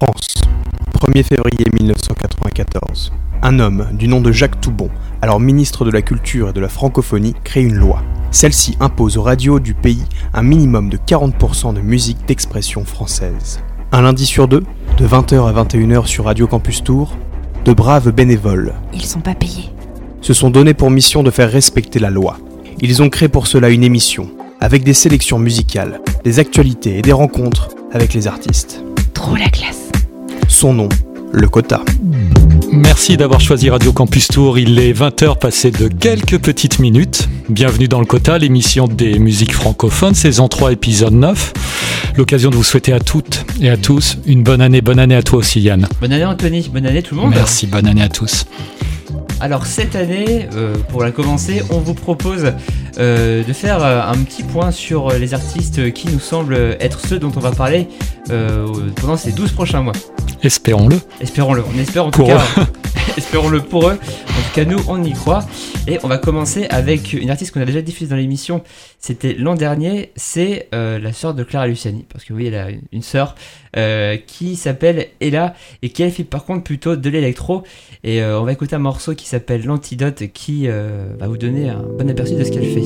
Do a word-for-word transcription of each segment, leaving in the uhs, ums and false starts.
France, premier février mille neuf cent quatre-vingt-quatorze. Un homme du nom de Jacques Toubon, alors ministre de la Culture et de la Francophonie, crée une loi. Celle-ci impose aux radios du pays un minimum de quarante pour cent de musique d'expression française. Un lundi sur deux, de vingt heures à vingt et une heures sur Radio Campus Tour, de braves bénévoles. Ils sont pas payés. Se sont donnés pour mission de faire respecter la loi. Ils ont créé pour cela une émission, avec des sélections musicales, des actualités et des rencontres avec les artistes. Trop la classe. Son nom, le Quota. Merci d'avoir choisi Radio Campus Tour, il est vingt heures passées de quelques petites minutes. Bienvenue dans le Quota, l'émission des musiques francophones, saison trois, épisode neuf. L'occasion de vous souhaiter à toutes et à tous une bonne année, bonne année à toi aussi Yann. Bonne année Anthony, bonne année tout le monde. Merci, bonne année à tous. Alors cette année, euh, pour la commencer, on vous propose euh, de faire euh, un petit point sur les artistes qui nous semblent être ceux dont on va parler euh, pendant ces douze prochains mois. Espérons-le. Espérons-le, on espère en tout pour cas. Espérons-le pour eux. En tout cas, nous, on y croit. Et on va commencer avec une artiste qu'on a déjà diffusée dans l'émission. C'était l'an dernier. C'est euh, la sœur de Clara Luciani. Parce que oui, elle a une sœur euh, qui s'appelle Ella et qui, elle, fait par contre plutôt de l'électro. Et euh, on va écouter un morceau qui s'appelle L'Antidote qui euh, va vous donner un bon aperçu de ce qu'elle fait.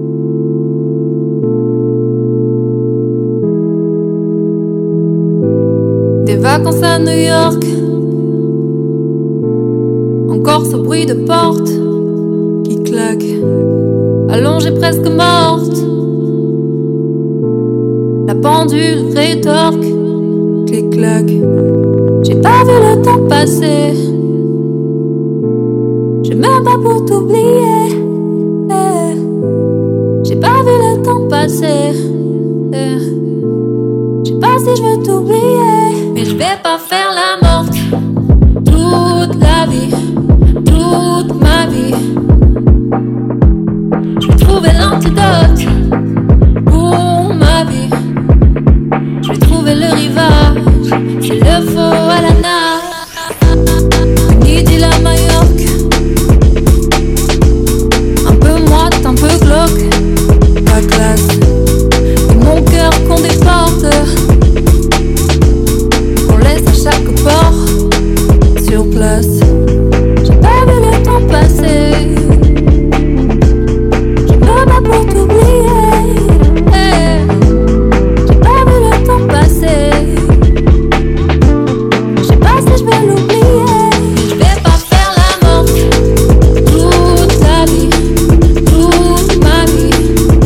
Des vacances à New York, encore ce bruit de porte qui claque, allongée presque morte. La pendule rétorque, clic-clac. J'ai pas vu le temps passer, j'ai même pas pour t'oublier. Eh. J'ai pas vu le temps passer, eh. Je sais pas si je veux t'oublier, mais je vais pas faire la morte toute la vie, toute ma vie. Je vais trouver l'antidote pour ma vie. Je vais trouver le rivage, c'est le faux à la nage. Nidi la Majorque, un peu moite, un peu glauque, pas classe. Et mon cœur qu'on déporte, qu'on laisse à chaque port sur place. J'ai pas vu le temps passer, je peux pas pour t'oublier. Hey. J'ai pas vu le temps passer, je sais pas si je vais l'oublier. Je vais pas faire la morte toute la vie, toute ma vie.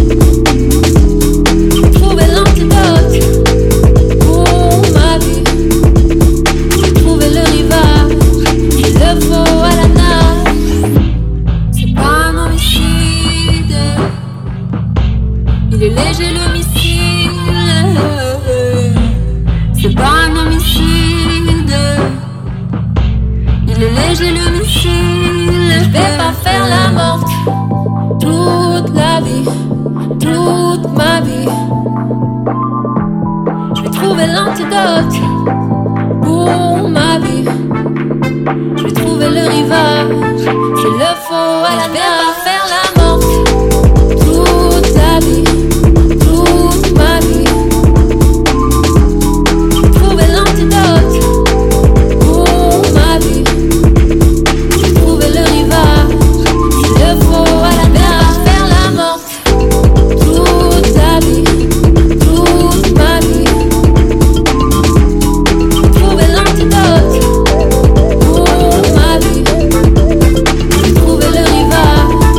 Je vais trouver l'antidote pour ma vie. Je vais trouver le rivage, il le faut à la nage. C'est pas un homicide, il est léger le missile. C'est pas un homicide, il est léger le missile. Je vais pas faire la morte toute la vie, toute ma vie. Je vais trouver l'antidote pour ma vie. Je vais trouver le rivage, c'est le faux à la nage. Je vais pas faire la morte toute la vie, toute ma vie. Je vais trouver l'antidote pour ma vie. Je vais trouver le rivage, c'est le faux à la nage. Je vais pas faire la morte toute la vie, toute ma vie. Je vais trouver l'antidote pour ma vie. Je vais trouver le rivage,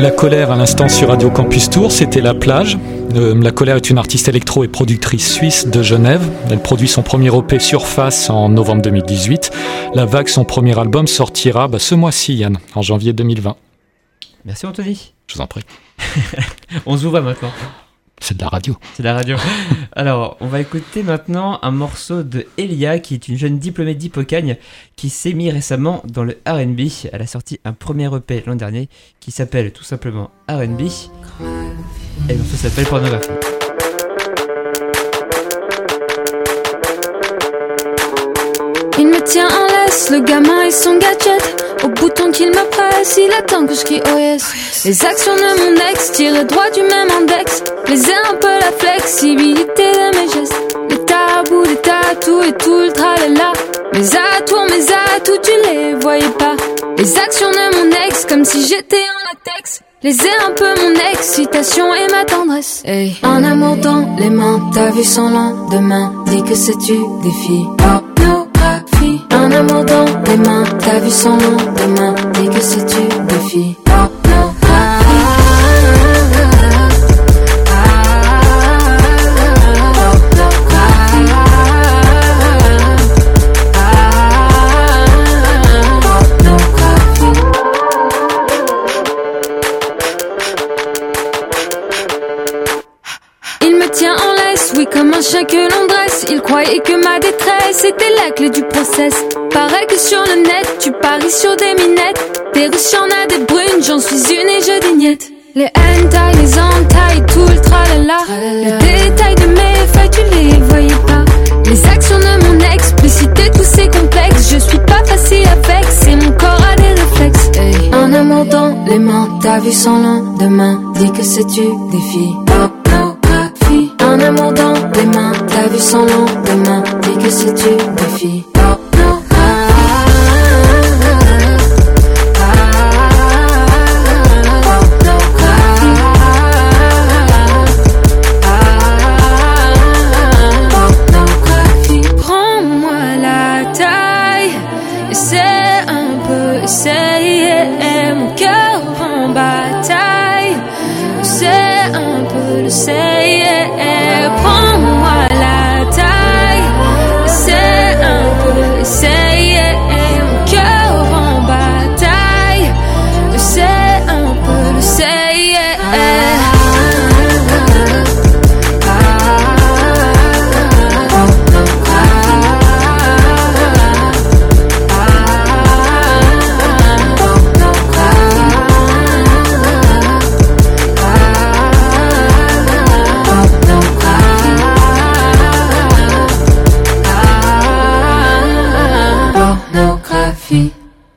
La Colère à l'instant sur Radio Campus Tour, c'était La Plage. Euh, La Colère est une artiste électro et productrice suisse de Genève. Elle produit son premier E P Surface en novembre deux mille dix-huit. La Vague, son premier album, sortira bah, ce mois-ci, Yann, en janvier deux mille vingt. Merci Anthony. Je vous en prie. On se voit maintenant. C'est de la radio. C'est de la radio. Alors, on va écouter maintenant un morceau de Elia, qui est une jeune diplômée d'Hippocagne qui s'est mise récemment dans le R and B. Elle a sorti un premier E P l'an dernier qui s'appelle tout simplement R and B. Et le morceau s'appelle Pornographie. Il me tient en laisse, le gamin et son gadget. Au bouton qu'il me presse, il attend que je crie oh yes. Les actions de mon ex, tirées droit du même index. Plaisaient un peu la flexibilité de mes gestes. Les tabous, les tatous et tout le tralala. Mes atours, mes atouts, tu les voyais pas. Les actions de mon ex, comme si j'étais en latex. Les ai un peu mon excitation et ma tendresse. Hey. Un amour dans les mains, t'as vu son lendemain. Dis que c'est tu défi. Pornographie. Un amour dans les mains, t'as vu son lendemain. Dis que c'est tu défi. Comme un chien que l'on dresse, il croyait que ma détresse était la clé du process. Pareil que sur le net, tu paries sur des minettes. Des riches y'en a des brunes, j'en suis une et je déniette. Les hentai, les entailles, tout le tralala. Les détails de mes faits, tu les voyais pas. Les actions de mon explicité, tous ces complexes. Je suis pas facile avec, c'est mon corps a des réflexes. Hey. Un amour dans les mains, t'as vu son lendemain. Dis que c'est tu défi. Un amour dans les mains, t'as vu son lendemain. Dis que c'est tu défi. Prends-moi la taille, essaie un peu, essaye. Mon cœur en bataille, c'est un peu le say. Prends-moi la taille, c'est un peu essayer. Mon cœur en bataille, c'est un peu le say. Pornographie.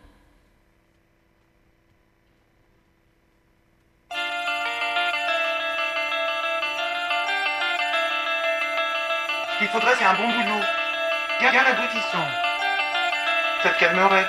Ce qu'il faudrait, c'est un bon boulot. Bien, bien aboutissant. Ça te calmerait.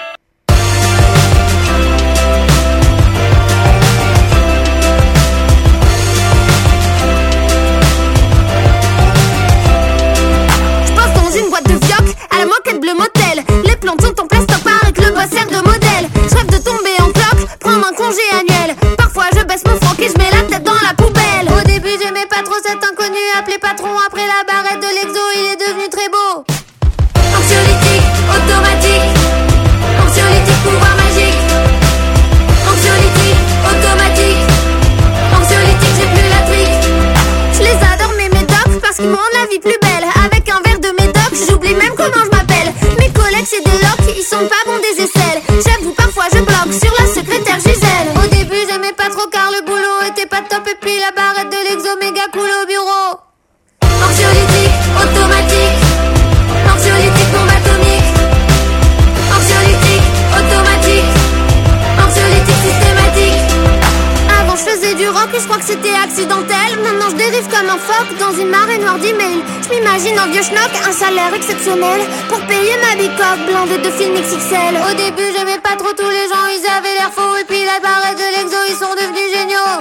Je passe dans une boîte de fioc à la moquette bleu motel. Les plantes sont en plastoc, paraît que le boss sert de modèle. Je rêve de tomber en cloque, prendre un congé annuel. Parfois je baisse mon froc et je mets la tête dans la poubelle. Au début j'aimais pas trop cet inconnu appelé patron. Après la barrette de l'exo, il est devenu très beau. Anxiolytique, automatique. Anxiolytique, pouvoir magique. Anxiolytique, automatique. Anxiolytique, j'ai plus la trique. Je les adore mes médocs parce qu'ils me rendent la vie plus belle. Avec un verre de médoc, j'oublie même comment je m'appelle. Mes collègues chez Deloc, ils sont pas bons des aisselles. J'avoue parfois je bloque sur la secrétaire Gisèle. Au début j'aimais pas trop car le boulot était pas top. Et puis la barrette de l'exo méga cool au bureau. Anxiolytique, automatique. Anxiolytique, bombe atomique. Anxiolytique, automatique. Anxiolytique, systématique. Avant je faisais du rock et je crois que c'était accidentel. Maintenant je dérive comme un phoque dans une marée noire d'emails. Je m'imagine un vieux schnock, un salaire exceptionnel pour payer ma bicoque blindée de film X X L. Au début j'aimais pas trop tous les gens, ils avaient l'air faux. Et puis la barrette de l'exo, ils sont devenus géniaux.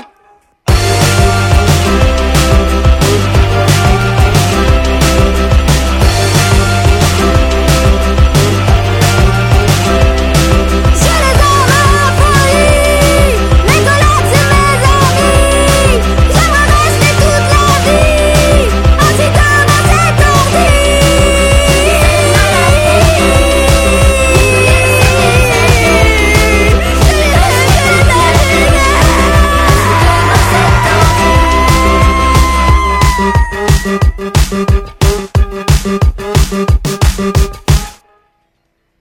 Je les emmène en folie, mes collègues c'est mes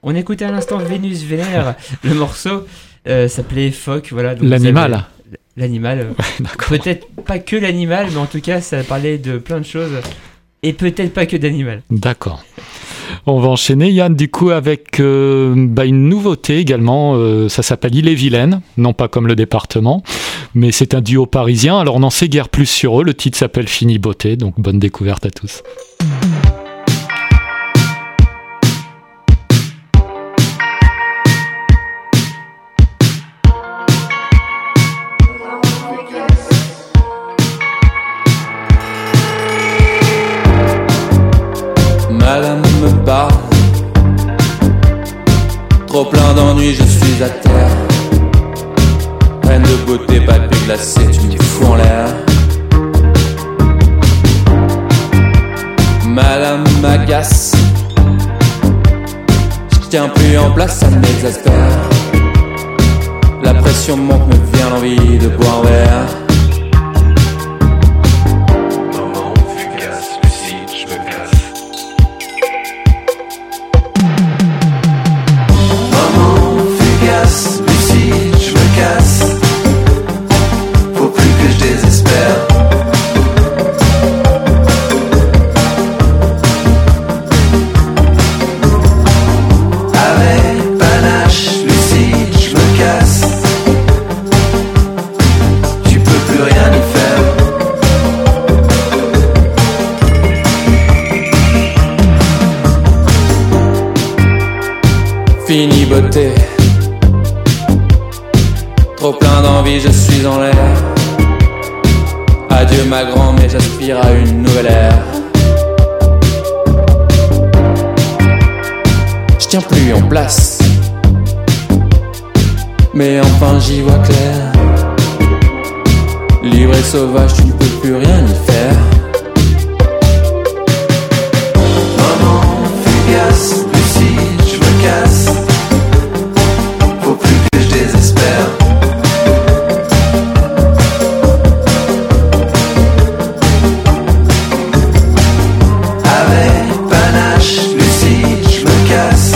On écoutait à l'instant Vénus Vénère, le morceau euh, s'appelait Phoque, voilà. Donc l'animal. Avez... L'animal. Euh, ouais, peut-être pas que l'animal, mais en tout cas, ça parlait de plein de choses. Et peut-être pas que d'animal. D'accord. On va enchaîner, Yann, du coup, avec euh, bah, une nouveauté également. Euh, ça s'appelle Ille-et-Vilaine, non pas comme le département, mais c'est un duo parisien. Alors, on n'en sait guère plus sur eux. Le titre s'appelle Fini Beauté, donc bonne découverte à tous. Madame me parle, trop plein d'ennuis, je suis à terre. Reine de beauté, papier glacé, tu me fous en l'air. Madame m'agace, je tiens plus en place, ça m'exaspère. La pression monte, me vient l'envie de boire un verre. Fini beauté, trop plein d'envie, je suis en l'air. Adieu ma grand, mais j'aspire à une nouvelle ère. Je tiens plus en place, mais enfin j'y vois clair. Libre et sauvage, tu ne peux plus rien y faire. Maman, fugace, lucide, je me casse. Faut plus que je désespère. Avec panache, lucide, je me casse.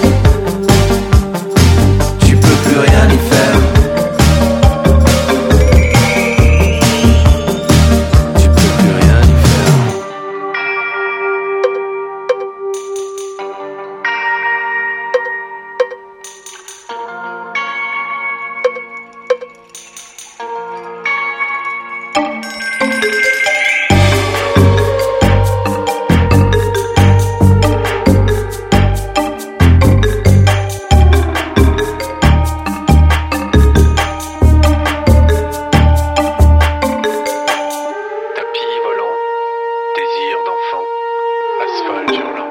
Tu peux plus rien y faire. Tu peux plus rien y faire. Tapis volant, désir d'enfant, asphalte hurlant.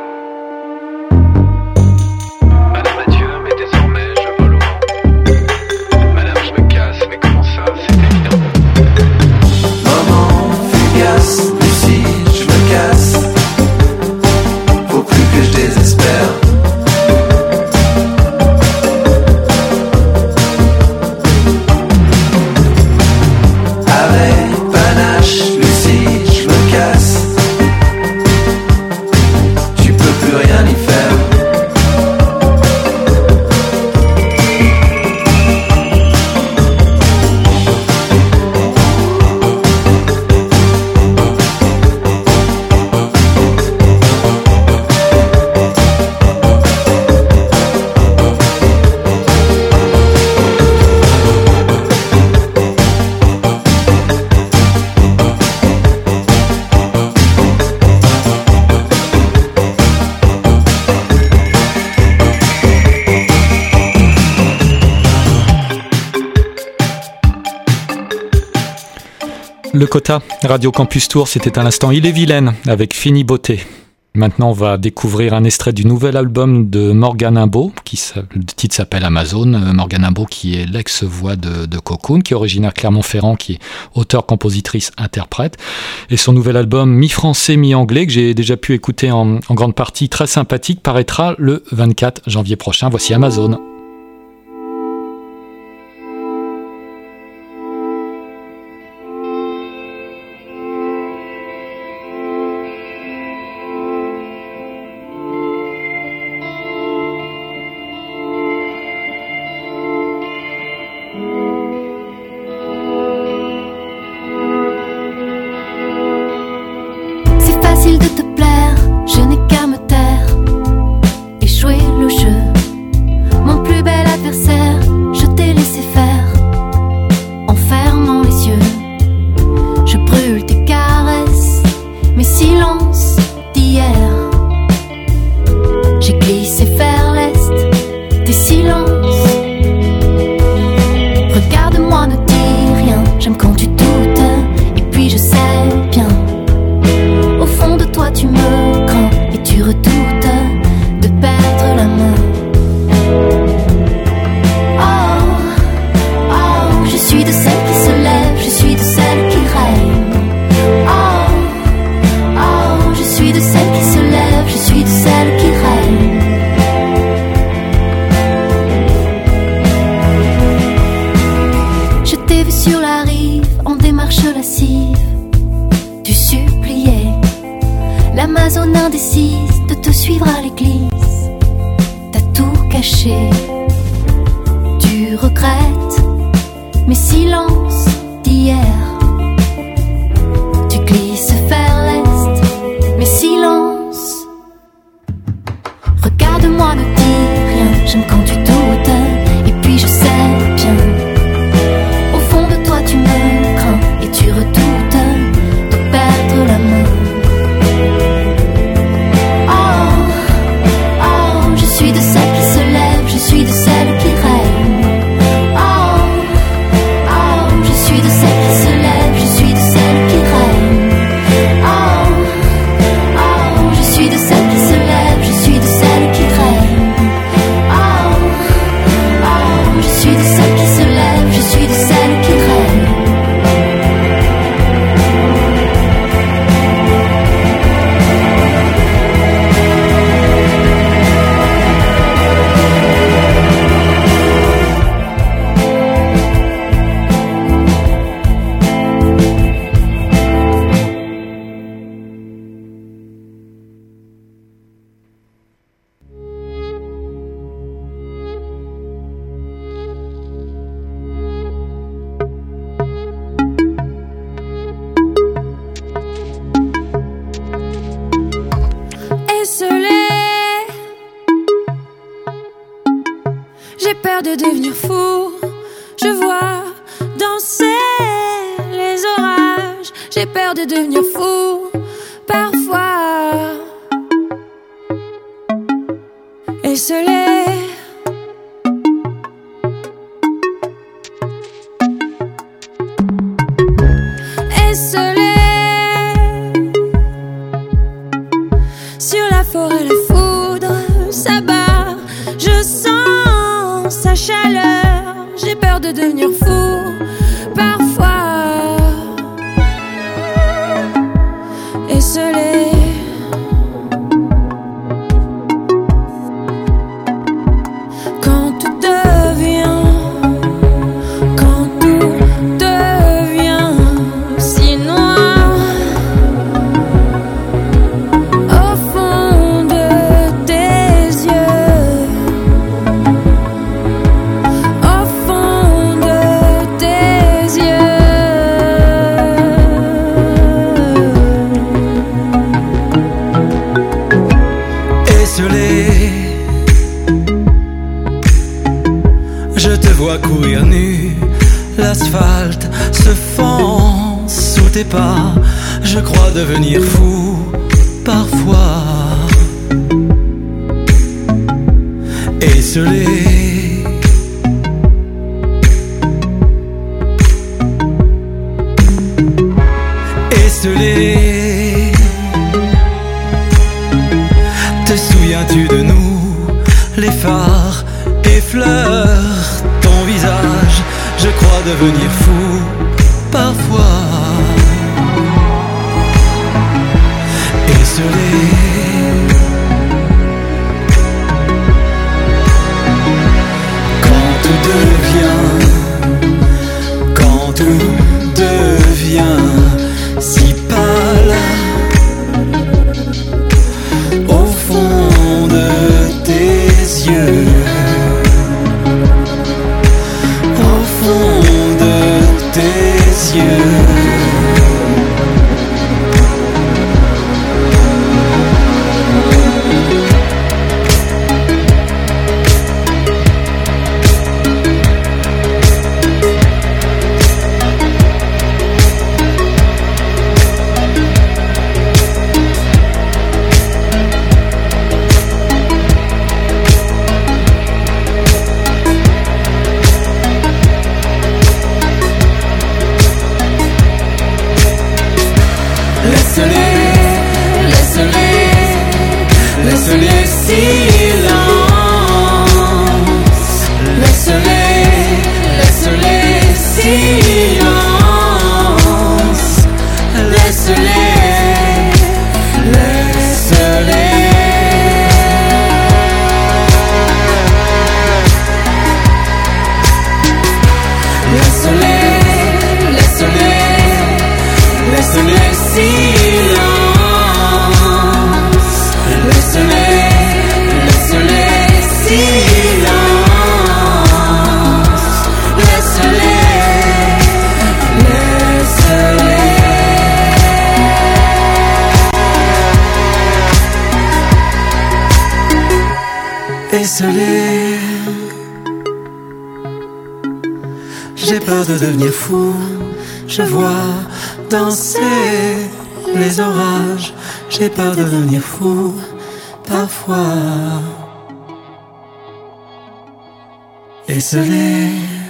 Madame adieu, mais désormais je vole au vent. Madame je me casse, mais comment ça, c'est évident. Maman, fugace, lucide, je me casse. Faut plus que je désespère. Avec panache, lucide, je me casse. Tu peux plus rien y faire. Le quota, Radio Campus Tour, c'était à l'instant Ille-et-Vilaine avec Fini Beauté. Maintenant, on va découvrir un extrait du nouvel album de Morgane Imbeau, qui le titre s'appelle Amazon. Morgane Imbeau, qui est l'ex-voix de, de Cocoon, qui est originaire Clermont-Ferrand, qui est auteur, compositrice, interprète. Et son nouvel album mi-français, mi-anglais, que j'ai déjà pu écouter en, en grande partie, très sympathique, paraîtra le vingt-quatre janvier prochain. Voici Amazon. caché. Tu regrettes mes silences d'hier. Tu glisses vers l'est, mes silences. Regarde-moi, ne dis rien. J'aime quand tu doutes. Et puis je sais bien, au fond de toi tu me crains. Et tu redoutes de perdre la main. Je suis de celles qui se lèvent, je suis de celles qui règnent. Oh, oh, je suis de celles qui se lèvent, je suis de celles qui règnent. Oh, oh, je suis de celles qui se lèvent, je suis de celles qui règnent. Oh, oh, je suis de celles qui se lèvent, je suis de celles qui règnent. J'ai peur de devenir fou. Je vois danser les orages. J'ai peur de devenir fou parfois. Esselé. Esselé. Sur la forêt, la foudre s'abat. Je sens sa chaleur. J'ai peur de devenir fou parfois. Esselé. Quand tout devient, quand tout devient si noir au fond de tes yeux, au fond de tes yeux. Esselé, je te vois courir nu. L'asphalte se fend sous tes pas. Je crois devenir fou parfois. Esselé. Esselé. Te souviens-tu de nous? Les phares effleurent ton visage. Je crois devenir fou parfois. Esselé. Quand tout devient, quand tout devient si pâle au fond de tes yeux, au fond de tes yeux. Laisse-les, laisse-les, laisse-les silence. Laisse-les, laisse-les silence. Laisse-les, laisse-les. Laisse-les, laisse-les, laisse-les silence. Laisse-les, esselé. J'ai peur de devenir fou, je vois danser les orages. J'ai peur de devenir fou, parfois esselé.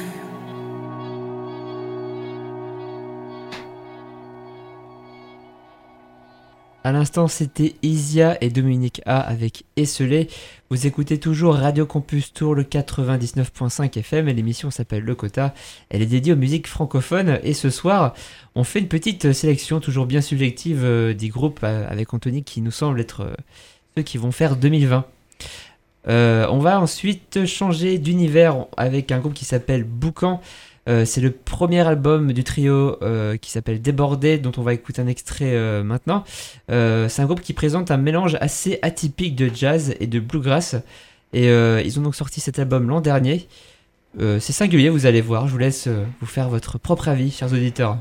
À l'instant, c'était Isia et Dominique A avec Esselé. Vous écoutez toujours Radio Campus Tour, le quatre-vingt-dix-neuf point cinq F M, et l'émission s'appelle Le Quota. Elle est dédiée aux musiques francophones, et ce soir, on fait une petite sélection, toujours bien subjective, euh, des groupes euh, avec Anthony qui nous semblent être euh, ceux qui vont faire deux mille vingt. Euh, on va ensuite changer d'univers avec un groupe qui s'appelle Boucan. Euh, c'est le premier album du trio euh, qui s'appelle Débordé, dont on va écouter un extrait euh, maintenant. Euh, c'est un groupe qui présente un mélange assez atypique de jazz et de bluegrass. Et euh, ils ont donc sorti cet album l'an dernier. Euh, c'est singulier, vous allez voir. Je vous laisse euh, vous faire votre propre avis, chers auditeurs.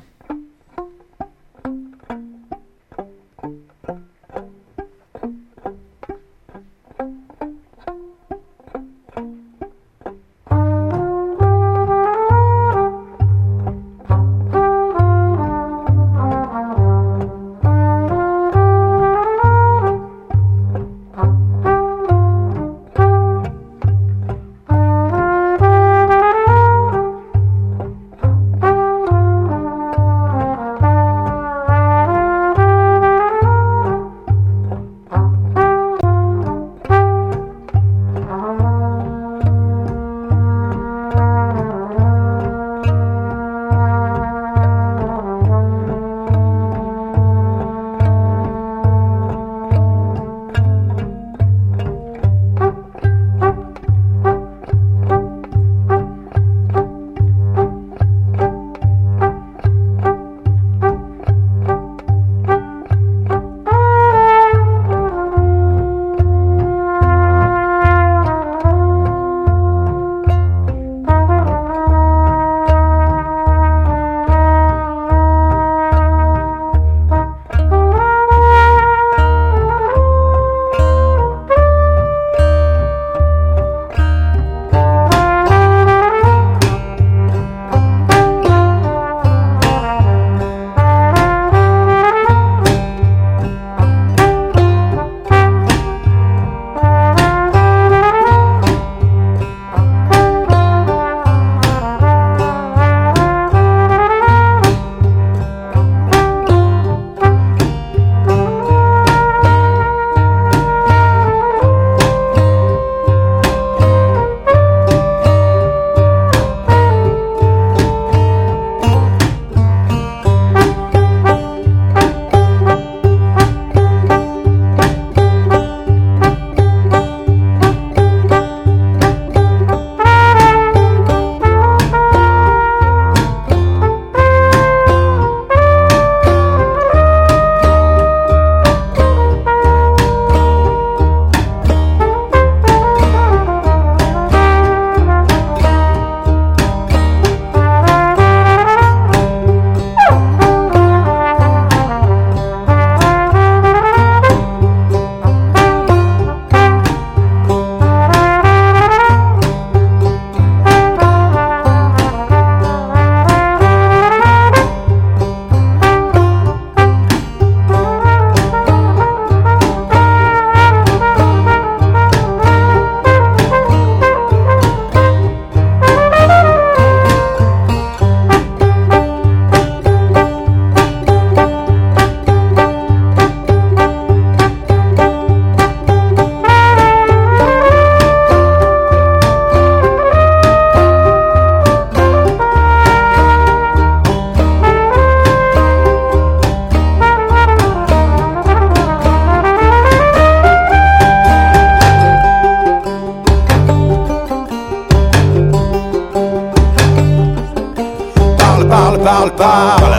parle, parle.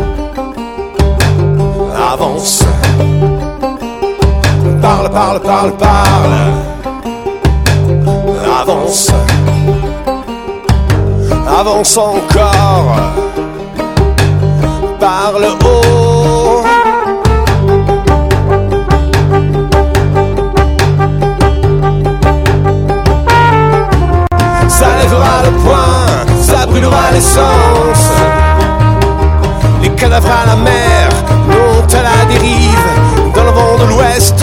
Avance. Parle, parle, parle, parle. Avance. Avance encore. Parle haut. l'essence. Les cadavres à la mer, montent à la dérive, dans le vent de l'ouest.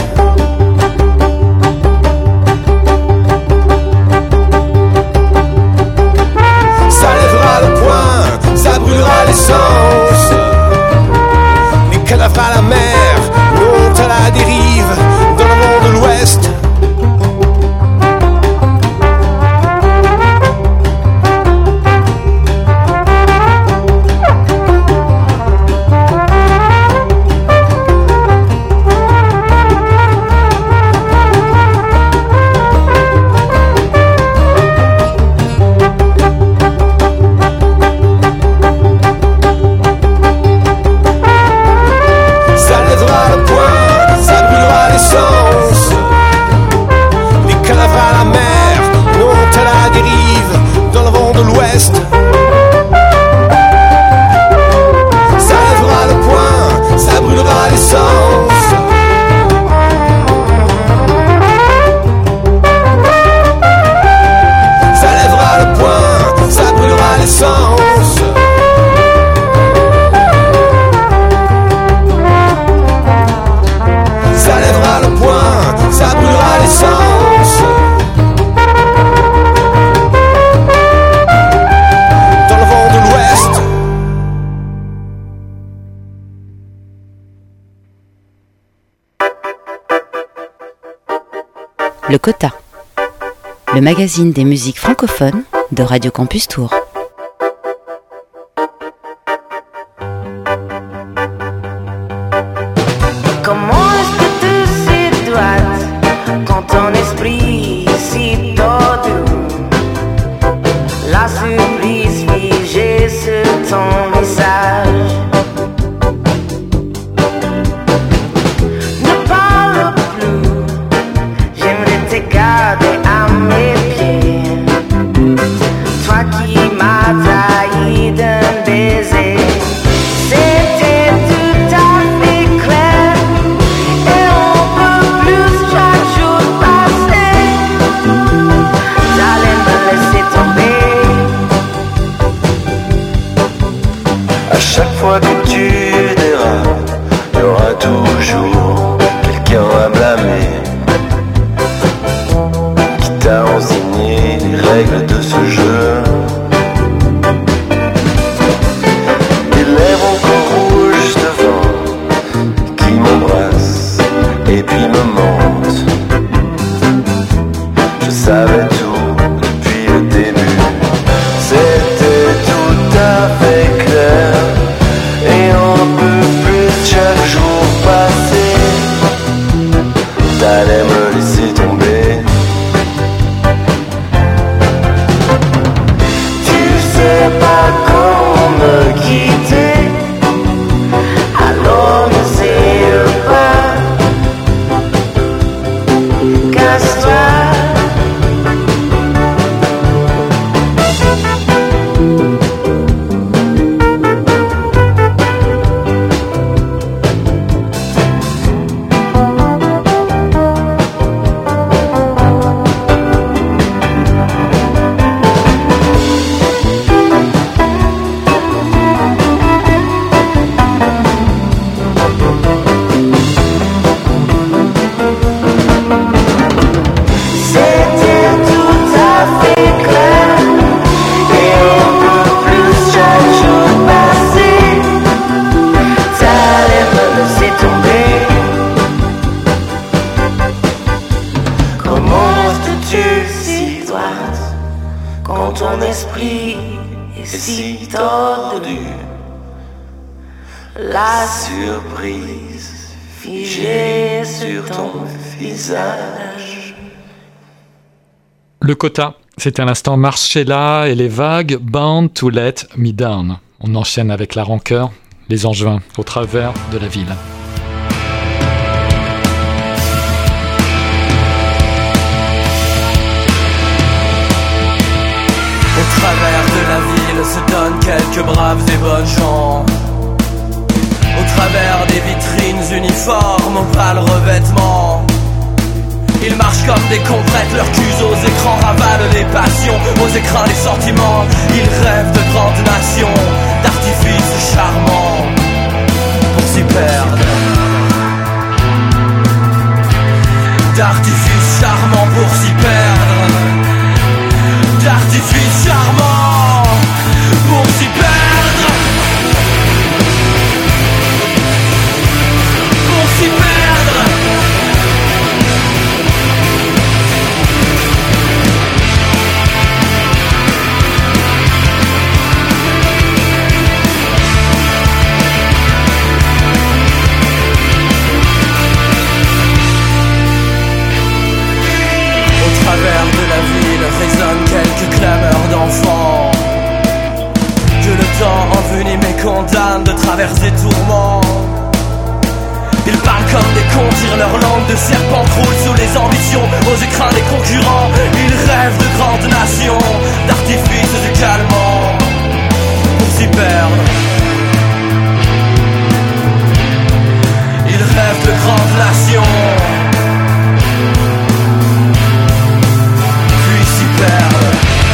Ça lèvera le poing, ça brûlera l'essence. Les cadavres à la mer, montent à la dérive, dans le vent de l'ouest. Le Quota, le magazine des musiques francophones de Radio Campus Tour. Comment est-ce que tu sais droite quand ton esprit si tordu? La surprise figée sur ton visage. Ne parle plus, j'aimerais te garder à mes pieds. Toi qui m'as trahi d'un baiser. C'était tout à fait clair. Et on peut plus chaque jour passer. J'allais me laisser tomber. À chaque fois que tu dérapes, il y aura toujours quelqu'un à blâmer qui t'a enseigné les règles de ce jeu. Tes lèvres encore rouges devant qui m'embrasse et puis me mente. Je savais tout depuis le début. C'était tout à fait clair. Et on peut plus chaque jour passer. T'allais me laisser tomber. Tu sais pas comment me quitter. Alors n'essaye pas. Casse-toi. C'était tout à fait clair. Et on peut plus chaque jour passer. T'allais me laisser tomber. Comment es-tu si droite quand ton esprit est si tordu? La surprise figée sur ton visage. Le Quota, c'est à l'instant Marcella et les Vagues, Bound to Let Me Down. On enchaîne avec la rancœur, les Angevins, au travers de la ville. Au travers de la ville se donnent quelques braves et bonnes gens. Au travers des vitrines uniformes, au pâle revêtement. Ils marchent comme des cons, prêtent leurs culs aux écrans, ravalent les passions, aux écrans les sentiments. Ils rêvent de grandes nations, d'artifices charmants, pour s'y perdre. D'artifices charmants pour s'y perdre. D'artifices charmants pour s'y perdre. Pour s'y perdre. Au travers de la ville résonnent quelques clameurs d'enfants. Que le temps envenime et condamne de travers et tourments. Ils parlent comme des cons, tirent leur langue de serpent, croulent sous les ambitions, aux écrans des concurrents. Ils rêvent de grandes nations, d'artifices et calmants, pour s'y perdre. Ils rêvent de grandes nations, puis s'y perdre.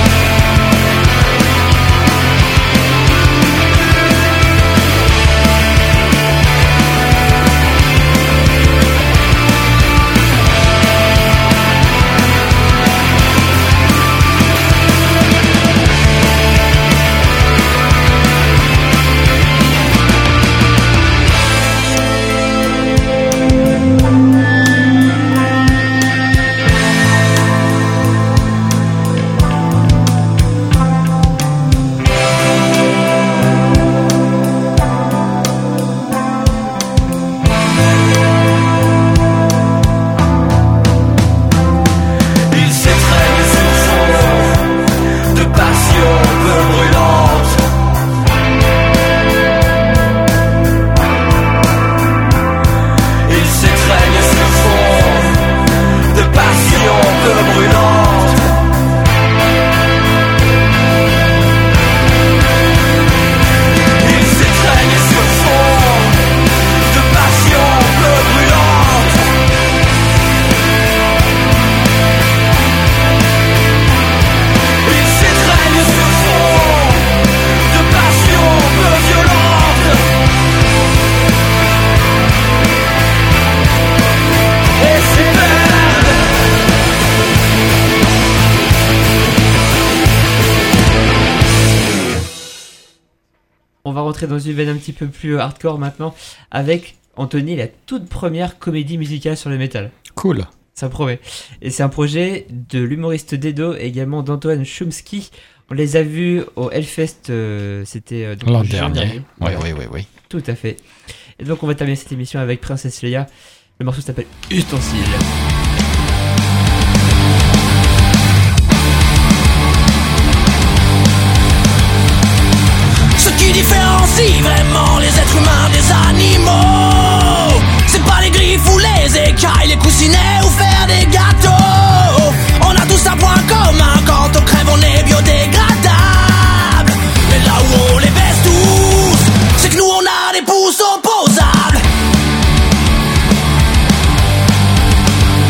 Dans une veine un petit peu plus hardcore maintenant, avec Anthony, la toute première comédie musicale sur le métal. Cool. Ça promet. Et c'est un projet de l'humoriste Dedo et également d'Antoine Chomsky. On les a vus au Hellfest, euh, c'était euh, l'an dernier. Oui, oui, oui, oui. Tout à fait. Et donc on va terminer cette émission avec Princesse Leia. Le morceau s'appelle Ustensile. Ce qui différencie vraiment les êtres humains des animaux, c'est pas les griffes ou les écailles, les coussinets ou faire des gâteaux. On a tous un point commun, quand on crève on est biodégradable. Mais là où on les baisse tous, c'est que nous on a des pouces opposables.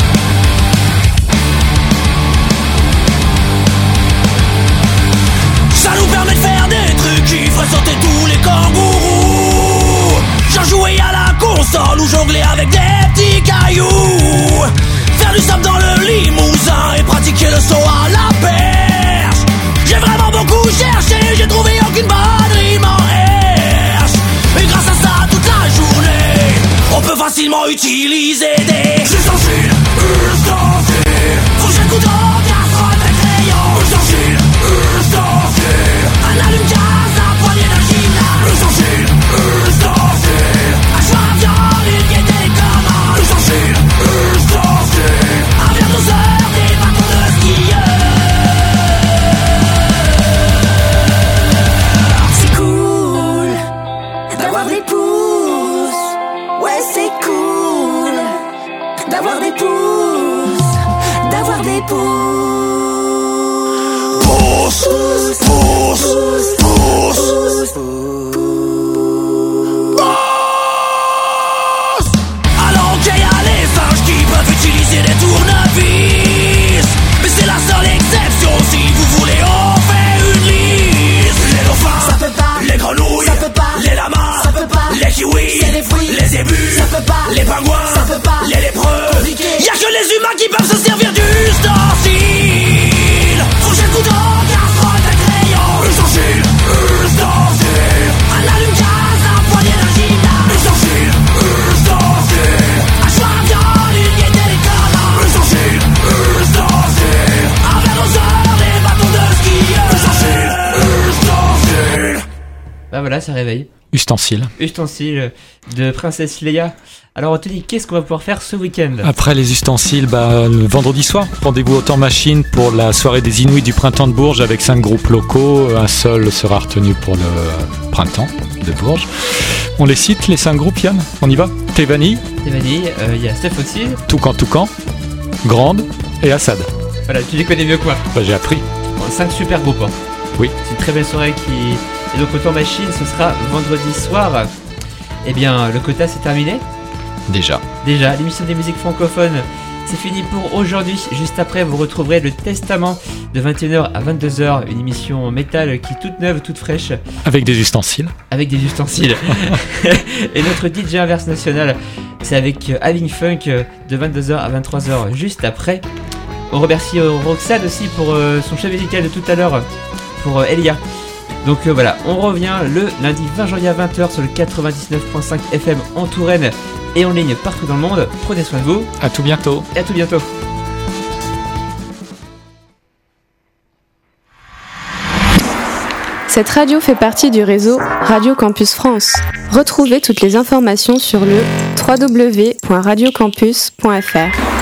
qui peuvent se servir d'ustensiles. Fourchette, couteau, casserole, un crayon. Ustensile, ustensile. Un allume-gaz, un poignet d'agita. Ustensile, ustensile. Un choix viande, une gaieté, des cordes. Ustensile, ustensile. Un verre d'oseur, des bâtons de ski. Ustensile, ustensile. Bah voilà, ça réveille. Ustensile. Ustensile de Princesse Leia. Alors Anthony, qu'est-ce qu'on va pouvoir faire ce week-end? Après les ustensiles, bah, le vendredi soir, rendez-vous au Temps Machine pour la soirée des Inuits du Printemps de Bourges avec cinq groupes locaux. Un seul sera retenu pour le printemps de Bourges. On les cite, les cinq groupes, Yann? On y va? Tevani. Tevani, il euh, y a Steph aussi. Toucan Toucan, Grande et Assad. Voilà, tu les connais mieux que moi. Bah, j'ai appris. Bon, cinq super groupes. Hein. Oui. C'est une très belle soirée qui... Et donc au Temps Machine, ce sera vendredi soir. Eh bien, le quota c'est terminé. Déjà. Déjà, l'émission des musiques francophones, c'est fini pour aujourd'hui. Juste après, vous retrouverez le Testament de vingt et une heures à vingt-deux heures, une émission métal qui est toute neuve, toute fraîche. Avec des ustensiles. Avec des ustensiles. Et notre D J Inverse National, c'est avec Having Funk de vingt-deux heures à vingt-trois heures, juste après. On remercie Roxane aussi pour euh, son chef musical de tout à l'heure, pour euh, Elia. Donc euh, voilà, on revient le lundi vingt janvier à vingt heures sur le quatre-vingt-dix-neuf virgule cinq F M en Touraine et en ligne partout dans le monde. Prenez soin de vous. À tout bientôt. Et à tout bientôt. Cette radio fait partie du réseau Radio Campus France. Retrouvez toutes les informations sur le w w w point radio campus point f r.